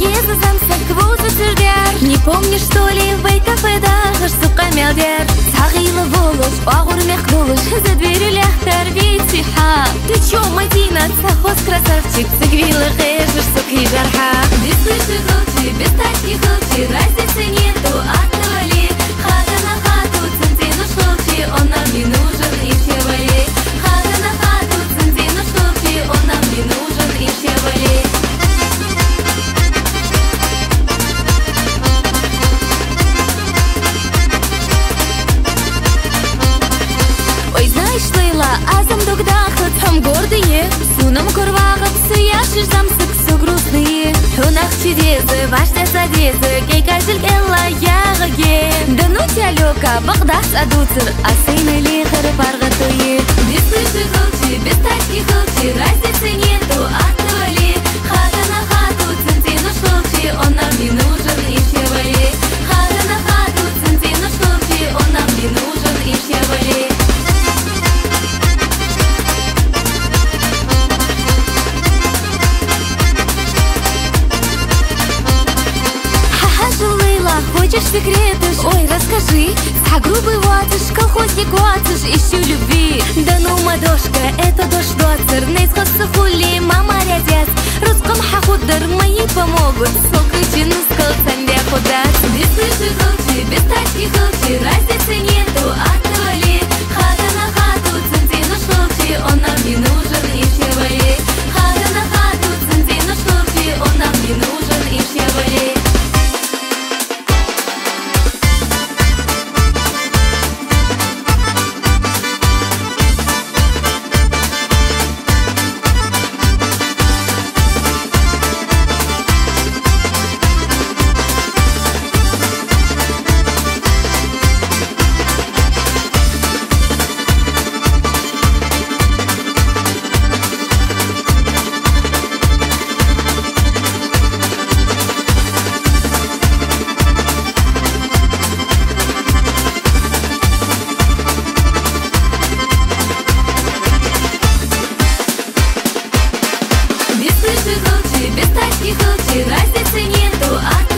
поезда замсак вузы не помнишь, что ли, в кафеда сука мелдер сагилы волос, огурмех голос, за дверью ляхтар витиха. Ты чё, Мадина, совхоз красавчик, сагвилы хэжешь, суки жарха. Без слыши хлопчи, без тачки хлопчи, разницы нету, отвали. Хата на хату, центину шлопчи, он нам не нужен, и все вали. Хата на хату, центину шлопчи, он нам не нужен, и все вали. Азам дугдахат, хам гордые, сунам курвагат, сияшишь замсык, все грустные. Хунах чидезы, вашта садезы, кейка жилгелла ягаге. Да ну тялёка, багдас адуцыр, а сыны лихары паргатуе. Без слыши хлопчи, без тачки хлопчи, разницы нету, отвали. Хата на хату, центину шлопчи, он нам не нужен, и все вали. Хата на хату, центину шлопчи, он нам не нужен, и все вали. Хочешь секреты? Ой, расскажи. А грубый ватыш, колхозник ватыш, ищу любви. Да ну, мадошка, это дождь доцер. Нейсхосы хули, мама рядят. Русском хахудар, мои помогут. Сокричи, ну сколцан для худат. Без слыши хлопчи, без тачки хлопчи, разницы нету, отвали. Хата на хату, центину шлопчи, он нам не нужен, и все вали. Хата на хату, центину шлопчи, он нам не нужен, и все вали. Без тачки хлопчи, разницы нету,